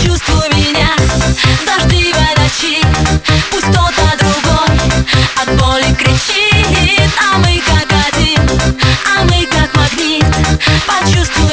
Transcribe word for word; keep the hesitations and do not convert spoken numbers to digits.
Почувствуй меня в дождливой ночи. Пусть кто-то другой от боли кричит, а мы как один, а мы как магнит. Почувствуй